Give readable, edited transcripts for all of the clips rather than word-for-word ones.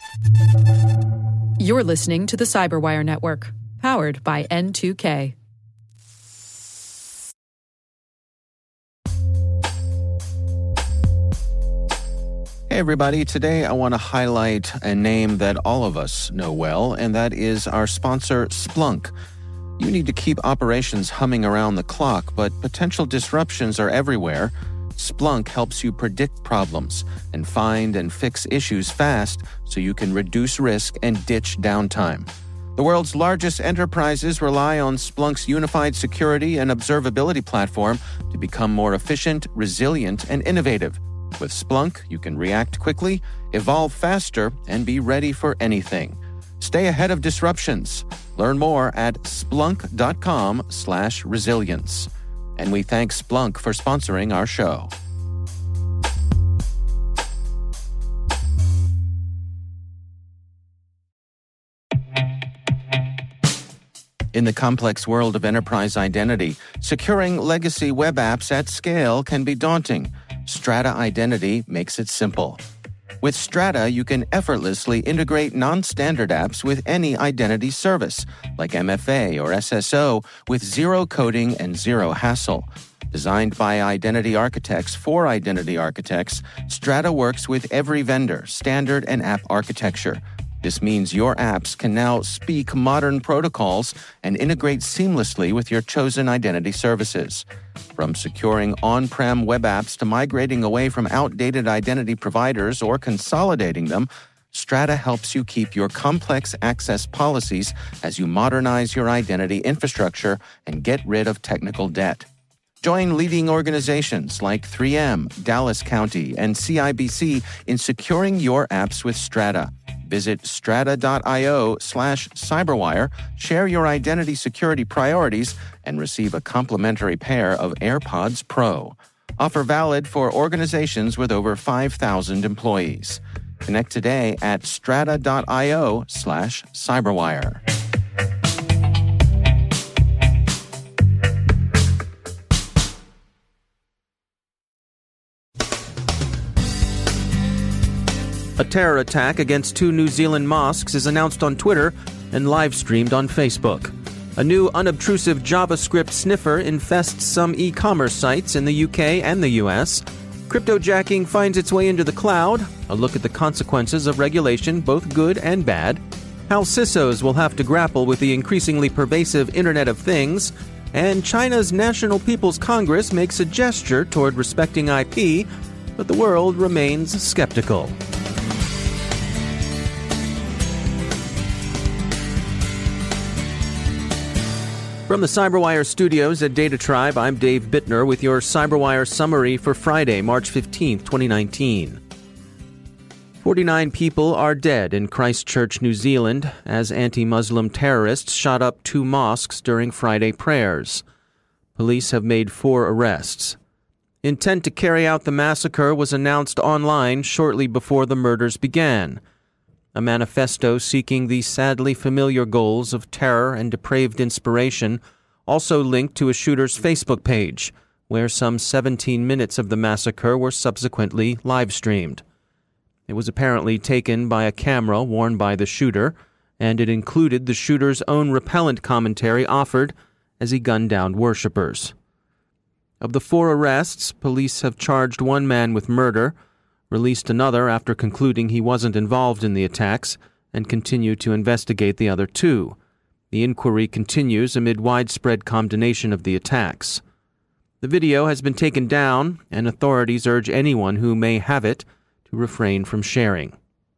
You're listening to the Cyberwire Network, powered by N2K. Hey everybody, today I want to highlight a name that all of us know well, and that is our sponsor, Splunk. You need to keep operations humming around the clock, but potential disruptions are everywhere. Splunk helps you predict problems and find and fix issues fast so you can reduce risk and ditch downtime. The world's largest enterprises rely on Splunk's unified security and observability platform to become more efficient, resilient, and innovative. With Splunk, you can react quickly, evolve faster, and be ready for anything. Stay ahead of disruptions. Learn more at splunk.com/resilience. And we thank Splunk for sponsoring our show. In the complex world of enterprise identity, securing legacy web apps at scale can be daunting. Strata Identity makes it simple. With Strata, you can effortlessly integrate non-standard apps with any identity service, like MFA or SSO, with zero coding and zero hassle. Designed by identity architects for identity architects, Strata works with every vendor, standard, and app architecture. This means your apps can now speak modern protocols and integrate seamlessly with your chosen identity services. From securing on-prem web apps to migrating away from outdated identity providers or consolidating them, Strata helps you keep your complex access policies as you modernize your identity infrastructure and get rid of technical debt. Join leading organizations like 3M, Dallas County, and CIBC in securing your apps with Strata. Visit strata.io/cyberwire, share your identity security priorities, and receive a complimentary pair of AirPods Pro. Offer valid for organizations with over 5,000 employees. Connect today at strata.io/cyberwire. A terror attack against 2 New Zealand mosques is announced on Twitter and live-streamed on Facebook. A new unobtrusive JavaScript sniffer infests some e-commerce sites in the UK and the US. Cryptojacking finds its way into the cloud. A look at the consequences of regulation, both good and bad. How CISOs will have to grapple with the increasingly pervasive Internet of Things. And China's National People's Congress makes a gesture toward respecting IP, but the world remains skeptical. From the Cyberwire studios at Data Tribe, I'm Dave Bittner with your Cyberwire summary for Friday, March 15, 2019. 49 people are dead in Christchurch, New Zealand, as anti-Muslim terrorists shot up 2 mosques during Friday prayers. Police have made 4 arrests. Intent to carry out the massacre was announced online shortly before the murders began. A manifesto seeking the sadly familiar goals of terror and depraved inspiration, also linked to a shooter's Facebook page, where some 17 minutes of the massacre were subsequently live-streamed. It was apparently taken by a camera worn by the shooter, and it included the shooter's own repellent commentary offered as he gunned down worshippers. Of the 4 arrests, police have charged 1 man with murder, released another after concluding he wasn't involved in the attacks, and continue to investigate the other 2. The inquiry continues amid widespread condemnation of the attacks. The video has been taken down, and authorities urge anyone who may have it to refrain from sharing.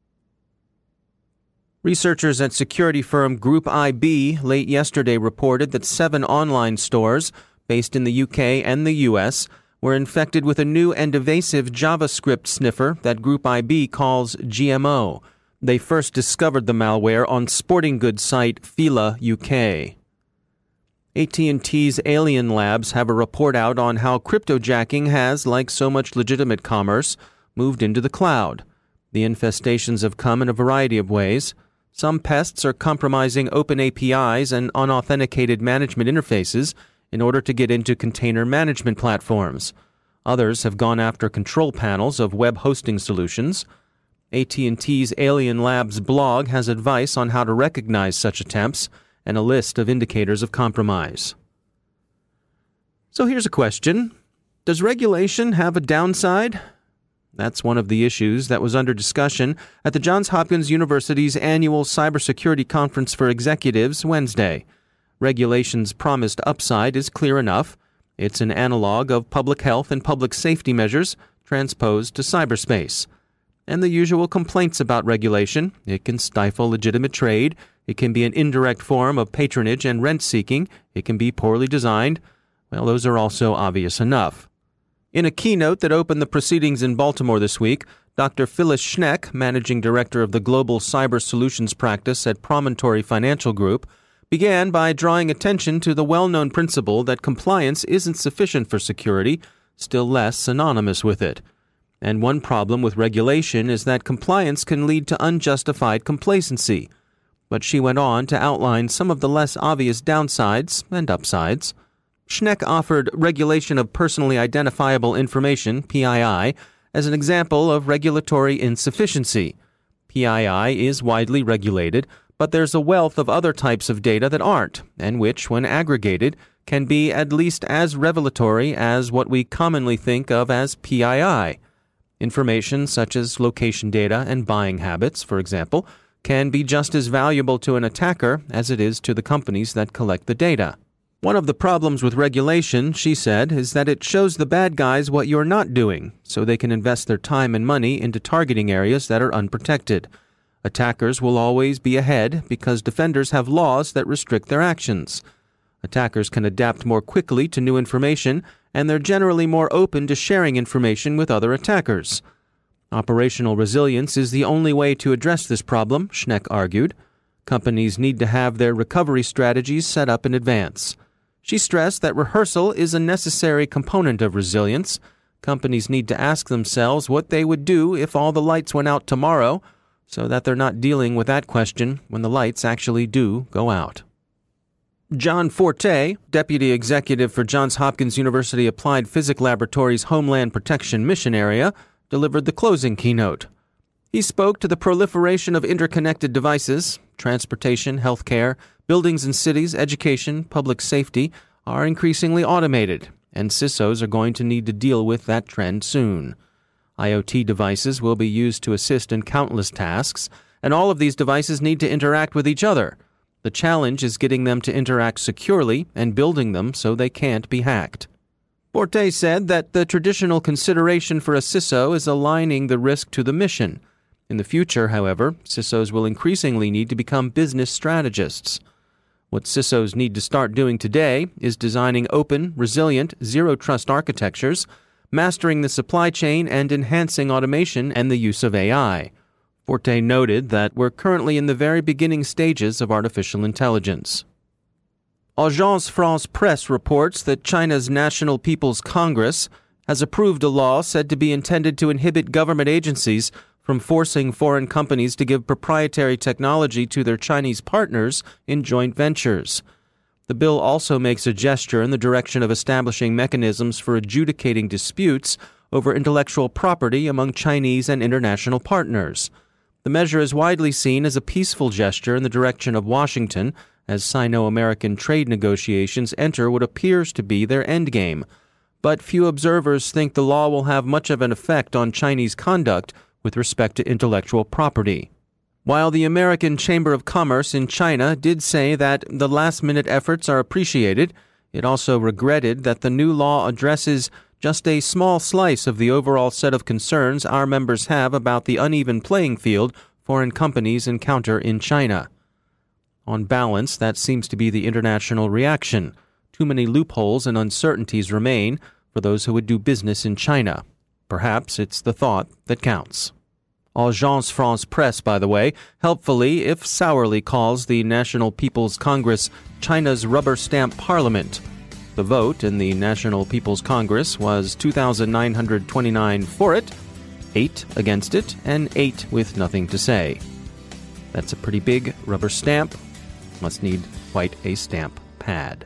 Researchers at security firm Group IB late yesterday reported that 7 online stores based in the UK and the US were infected with a new and evasive JavaScript sniffer that Group IB calls GMO. They first discovered the malware on sporting goods site Fila UK. AT&T's Alien Labs have a report out on how cryptojacking has, like so much legitimate commerce, moved into the cloud. The infestations have come in a variety of ways. Some pests are compromising open APIs and unauthenticated management interfaces in order to get into container management platforms. Others have gone after control panels of web hosting solutions. AT&T's Alien Labs blog has advice on how to recognize such attempts and a list of indicators of compromise. So here's a question. Does regulation have a downside? That's one of the issues that was under discussion at the Johns Hopkins University's annual Cybersecurity Conference for Executives Wednesday. Regulation's promised upside is clear enough. It's an analog of public health and public safety measures transposed to cyberspace. And the usual complaints about regulation: it can stifle legitimate trade, it can be an indirect form of patronage and rent-seeking, it can be poorly designed. Well, those are also obvious enough. In a keynote that opened the proceedings in Baltimore this week, Dr. Phyllis Schneck, managing director of the Global Cyber Solutions Practice at Promontory Financial Group, began by drawing attention to the well-known principle that compliance isn't sufficient for security, still less synonymous with it. And one problem with regulation is that compliance can lead to unjustified complacency. But she went on to outline some of the less obvious downsides and upsides. Schneck offered regulation of personally identifiable information, PII, as an example of regulatory insufficiency. PII is widely regulated, but there's a wealth of other types of data that aren't, and which, when aggregated, can be at least as revelatory as what we commonly think of as PII. Information such as location data and buying habits, for example, can be just as valuable to an attacker as it is to the companies that collect the data. One of the problems with regulation, she said, is that it shows the bad guys what you're not doing, so they can invest their time and money into targeting areas that are unprotected. Attackers will always be ahead because defenders have laws that restrict their actions. Attackers can adapt more quickly to new information, and they're generally more open to sharing information with other attackers. Operational resilience is the only way to address this problem, Schneck argued. Companies need to have their recovery strategies set up in advance. She stressed that rehearsal is a necessary component of resilience. Companies need to ask themselves what they would do if all the lights went out tomorrow, so that they're not dealing with that question when the lights actually do go out. John Forte, deputy executive for Johns Hopkins University Applied Physics Laboratory's Homeland Protection Mission Area, delivered the closing keynote. He spoke to the proliferation of interconnected devices. Transportation, healthcare, buildings and cities, education, public safety are increasingly automated, and CISOs are going to need to deal with that trend soon. IoT devices will be used to assist in countless tasks, and all of these devices need to interact with each other. The challenge is getting them to interact securely and building them so they can't be hacked. Forte said that the traditional consideration for a CISO is aligning the risk to the mission. In the future, however, CISOs will increasingly need to become business strategists. What CISOs need to start doing today is designing open, resilient, zero-trust architectures, mastering the supply chain, and enhancing automation and the use of AI. Forte noted that we're currently in the very beginning stages of artificial intelligence. Agence France-Presse reports that China's National People's Congress has approved a law said to be intended to inhibit government agencies from forcing foreign companies to give proprietary technology to their Chinese partners in joint ventures. The bill also makes a gesture in the direction of establishing mechanisms for adjudicating disputes over intellectual property among Chinese and international partners. The measure is widely seen as a peaceful gesture in the direction of Washington as Sino-American trade negotiations enter what appears to be their endgame. But few observers think the law will have much of an effect on Chinese conduct with respect to intellectual property. While the American Chamber of Commerce in China did say that the last-minute efforts are appreciated, it also regretted that the new law addresses just a small slice of the overall set of concerns our members have about the uneven playing field foreign companies encounter in China. On balance, that seems to be the international reaction. Too many loopholes and uncertainties remain for those who would do business in China. Perhaps it's the thought that counts. Agence France-Presse, by the way, helpfully, if sourly, calls the National People's Congress China's rubber stamp parliament. The vote in the National People's Congress was 2,929 for it, 8 against it, and 8 with nothing to say. That's a pretty big rubber stamp. Must need quite a stamp pad.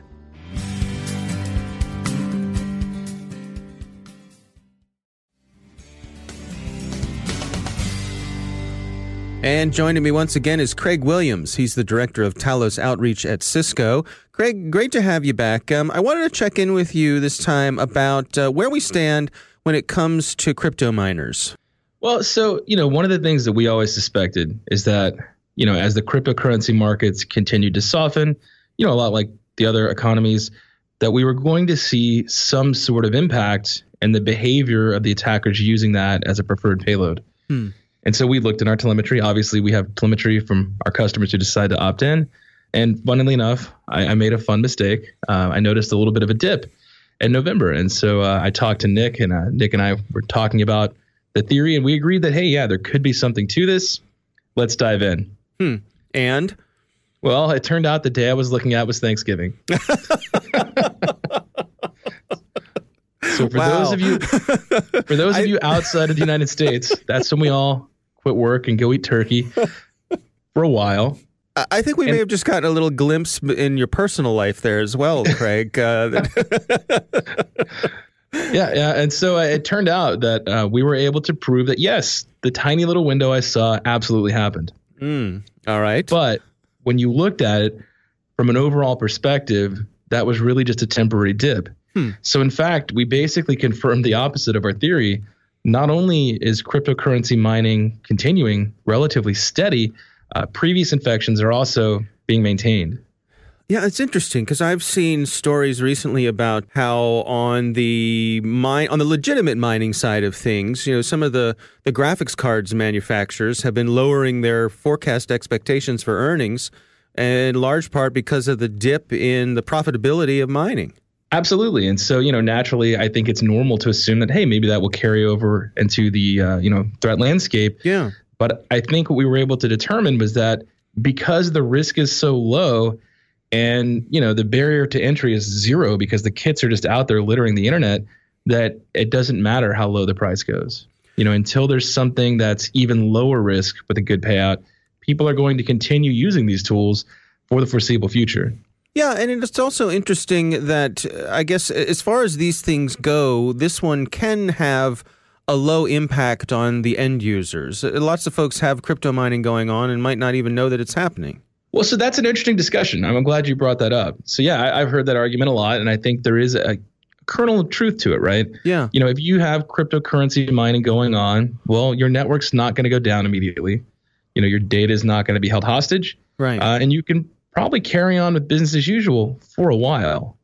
And joining me once again is Craig Williams. He's the director of Talos Outreach at Cisco. Craig, great to have you back. I wanted to check in with you this time about where we stand when it comes to crypto miners. Well, so, one of the things that we always suspected is that, as the cryptocurrency markets continued to soften, a lot like the other economies, that we were going to see some sort of impact in the behavior of the attackers using that as a preferred payload. And so we looked in our telemetry. Obviously, we have telemetry from our customers who decide to opt in. And funnily enough, I made a fun mistake. I noticed a little bit of a dip in November. And so I talked to Nick, and Nick and I were talking about the theory, and we agreed that, hey, yeah, there could be something to this. Let's dive in. And? Well, it turned out the day I was looking at was Thanksgiving. So for those of you outside of the United States, that's when we all quit work and go eat turkey for a while. I think we may have just gotten a little glimpse in your personal life there as well, Craig. Yeah. And so it turned out that we were able to prove that, yes, the tiny little window I saw absolutely happened. All right. But when you looked at it from an overall perspective, that was really just a temporary dip. So in fact, we basically confirmed the opposite of our theory. Not only is cryptocurrency mining continuing relatively steady, previous infections are also being maintained. Yeah, it's interesting because I've seen stories recently about how on the legitimate mining side of things, some of the graphics cards manufacturers have been lowering their forecast expectations for earnings, in large part because of the dip in the profitability of mining. Absolutely. And so, naturally, I think it's normal to assume that, hey, maybe that will carry over into the, threat landscape. Yeah. But I think what we were able to determine was that because the risk is so low and, the barrier to entry is zero because the kits are just out there littering the internet, that it doesn't matter how low the price goes. Until there's something that's even lower risk with a good payout, people are going to continue using these tools for the foreseeable future. Yeah, and it's also interesting that, I guess, as far as these things go, this one can have a low impact on the end users. Lots of folks have crypto mining going on and might not even know that it's happening. Well, so that's an interesting discussion. I'm glad you brought that up. So, yeah, I've heard that argument a lot, and I think there is a kernel of truth to it, right? Yeah. If you have cryptocurrency mining going on, well, your network's not going to go down immediately. Your data is not going to be held hostage. Right. And you can probably carry on with business as usual for a while.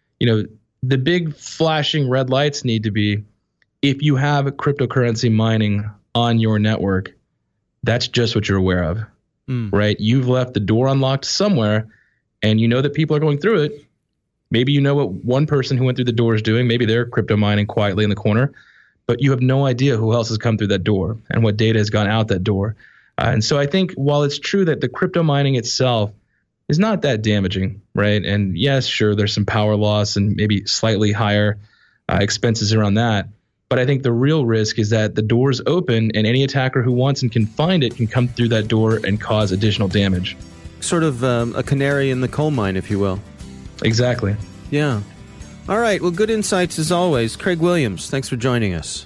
The big flashing red lights need to be if you have cryptocurrency mining on your network, that's just what you're aware of, right? You've left the door unlocked somewhere and you know that people are going through it. Maybe you know what one person who went through the door is doing. Maybe they're crypto mining quietly in the corner, but you have no idea who else has come through that door and what data has gone out that door. And so I think while it's true that the crypto mining itself is not that damaging, right? And yes, sure, there's some power loss and maybe slightly higher expenses around that. But I think the real risk is that the door's open and any attacker who wants and can find it can come through that door and cause additional damage. Sort of a canary in the coal mine, if you will. Exactly. Yeah. All right. Well, good insights as always. Craig Williams, thanks for joining us.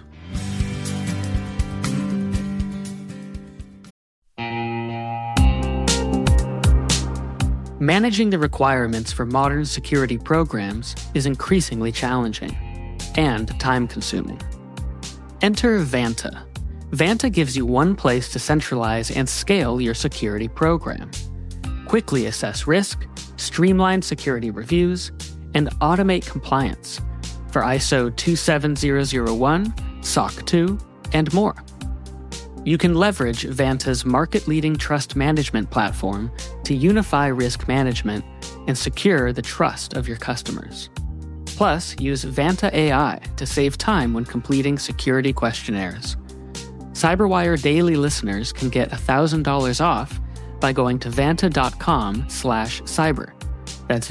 Managing the requirements for modern security programs is increasingly challenging and time-consuming. Enter Vanta. Vanta gives you one place to centralize and scale your security program. Quickly assess risk, streamline security reviews, and automate compliance for ISO 27001, SOC 2, and more. You can leverage Vanta's market-leading trust management platform to unify risk management and secure the trust of your customers. Plus, use Vanta AI to save time when completing security questionnaires. CyberWire Daily listeners can get $1,000 off by going to vanta.com/cyber. That's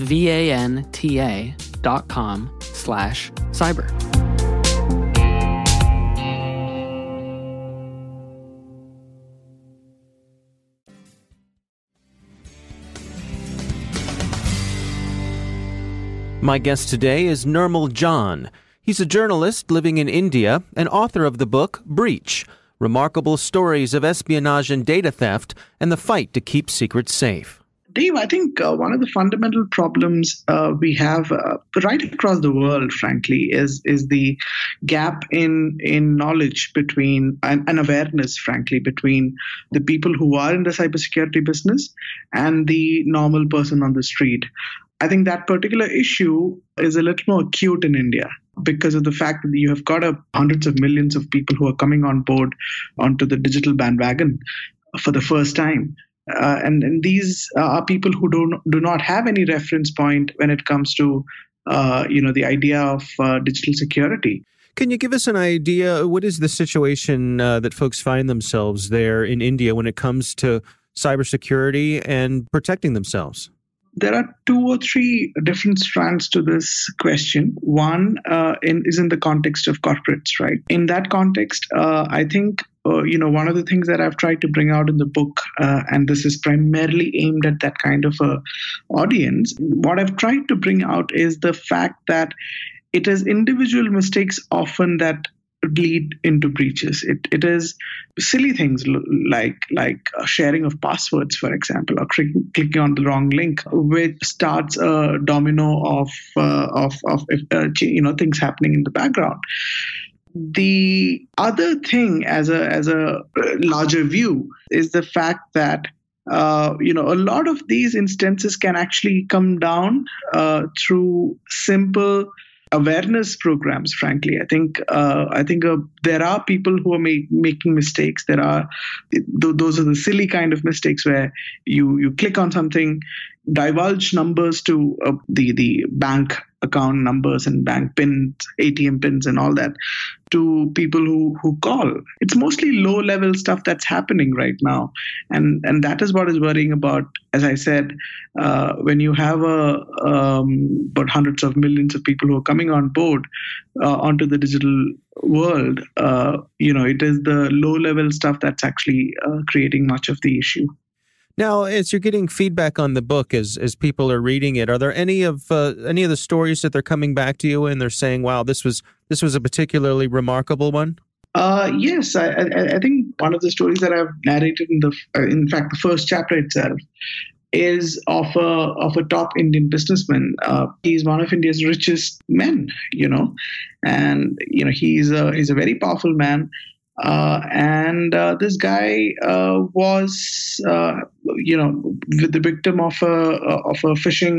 VANTA.com/cyber. My guest today is Nirmal John. He's a journalist living in India and author of the book Breach: remarkable stories of espionage and data theft, and the fight to keep secrets safe. Dave, I think one of the fundamental problems we have right across the world, frankly, is the gap in knowledge between and awareness, frankly, between the people who are in the cybersecurity business and the normal person on the street. I think that particular issue is a little more acute in India because of the fact that you have got hundreds of millions of people who are coming on board onto the digital bandwagon for the first time. And these are people who do not have any reference point when it comes to the idea of digital security. Can you give us an idea? What is the situation that folks find themselves there in India when it comes to cybersecurity and protecting themselves? There are 2 or 3 different strands to this question. One is in the context of corporates, right? In that context, I think one of the things that I've tried to bring out in the book, and this is primarily aimed at that kind of audience, what I've tried to bring out is the fact that it is individual mistakes often that lead into breaches. It is silly things like sharing of passwords, for example, or clicking on the wrong link, which starts a domino of things happening in the background. The other thing, as a larger view, is the fact that a lot of these instances can actually come down through simple awareness programs. Frankly, I think there are people who are making mistakes. Those are the silly kind of mistakes where you click on something, divulge numbers to the bank account numbers and bank pins, ATM pins and all that to people who call. It's mostly low-level stuff that's happening right now. And that is what is worrying about, as I said, when you have about hundreds of millions of people who are coming on board onto the digital world, it is the low-level stuff that's actually creating much of the issue. Now, as you're getting feedback on the book, as people are reading it, are there any of the stories that they're coming back to you and they're saying, "Wow, this was a particularly remarkable one"? Yes, I think one of the stories that I've narrated in fact, the first chapter itself is of a top Indian businessman. He's one of India's richest men, and he's a very powerful man. And this guy was, the victim of a phishing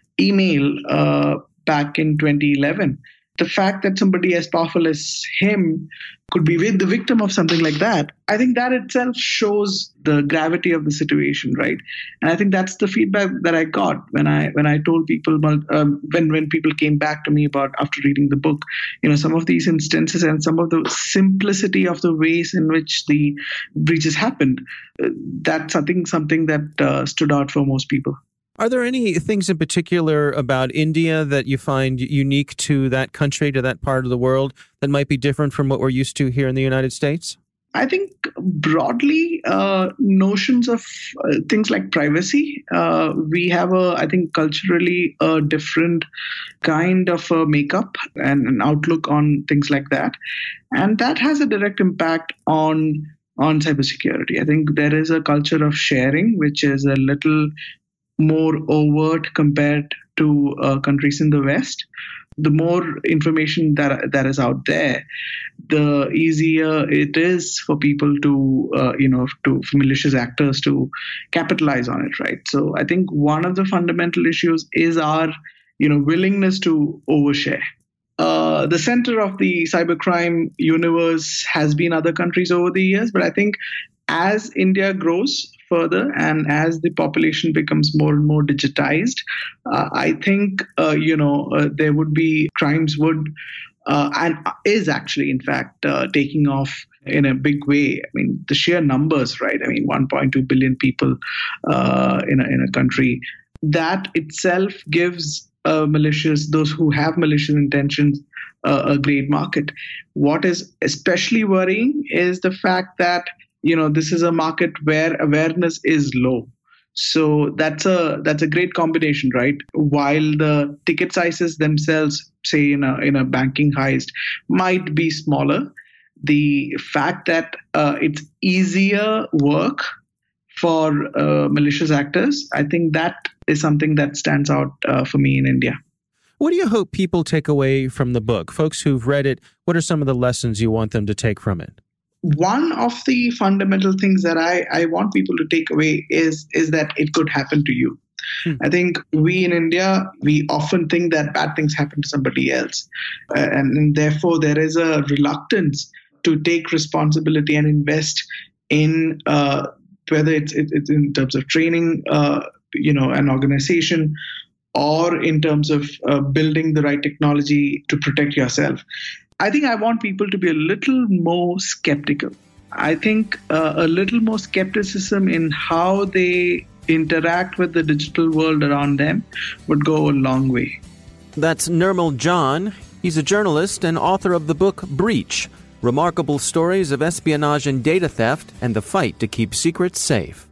email back in 2011. The fact that somebody as powerful as him could be the victim of something like that, I think that itself shows the gravity of the situation, right? And I think that's the feedback that I got when I told people when people came back to me about after reading the book, some of these instances and some of the simplicity of the ways in which the breaches happened. That's something that stood out for most people. Are there any things in particular about India that you find unique to that country, to that part of the world, that might be different from what we're used to here in the United States? I think broadly, notions of things like privacy, we have culturally a different kind of makeup and an outlook on things like that. And that has a direct impact on cybersecurity. I think there is a culture of sharing, which is a little more overt compared to countries in the West. The more information that is out there, the easier it is for people for malicious actors to capitalize on it, right? So I think one of the fundamental issues is our, willingness to overshare. The center of the cybercrime universe has been other countries over the years, but I think as India grows further and as the population becomes more and more digitized, I think there would be crimes and is actually in fact taking off in a big way. I mean, the sheer numbers, right? I mean, 1.2 billion people in a country. That itself gives those who have malicious intentions a great market. What is especially worrying is the fact that this is a market where awareness is low. So that's a great combination, right? While the ticket sizes themselves, say in a banking heist, might be smaller, the fact that it's easier work for malicious actors, I think that is something that stands out for me in India. What do you hope people take away from the book? Folks who've read it, what are some of the lessons you want them to take from it? One of the fundamental things that I want people to take away is that it could happen to you. I think we in India, we often think that bad things happen to somebody else. And therefore, there is a reluctance to take responsibility and invest in whether it's in terms of training, an organization, or in terms of building the right technology to protect yourself. I think I want people to be a little more skeptical. I think a little more skepticism in how they interact with the digital world around them would go a long way. That's Nirmal John. He's a journalist and author of the book Breach: Remarkable Stories of Espionage and Data Theft and the Fight to Keep Secrets Safe.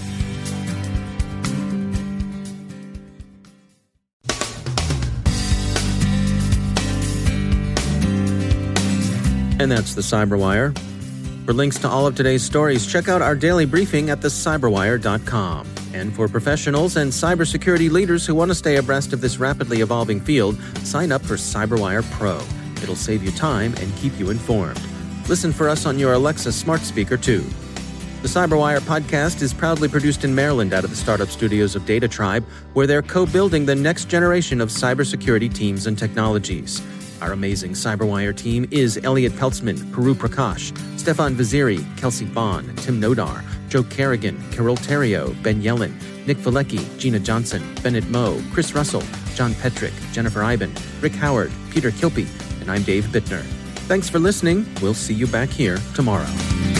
And that's the Cyberwire. For links to all of today's stories, check out our daily briefing at thecyberwire.com. And for professionals and cybersecurity leaders who want to stay abreast of this rapidly evolving field, sign up for CyberWire Pro. It'll save you time and keep you informed. Listen for us on your Alexa smart speaker, too. The Cyberwire podcast is proudly produced in Maryland out of the startup studios of Data Tribe, where they're co-building the next generation of cybersecurity teams and technologies. Our amazing Cyberwire team is Elliot Peltzman, Puru Prakash, Stefan Vaziri, Kelsey Bond, Tim Nodar, Joe Kerrigan, Carol Terrio, Ben Yellen, Nick Valecki, Gina Johnson, Bennett Moe, Chris Russell, John Petrick, Jennifer Iben, Rick Howard, Peter Kilpie, and I'm Dave Bittner. Thanks for listening. We'll see you back here tomorrow.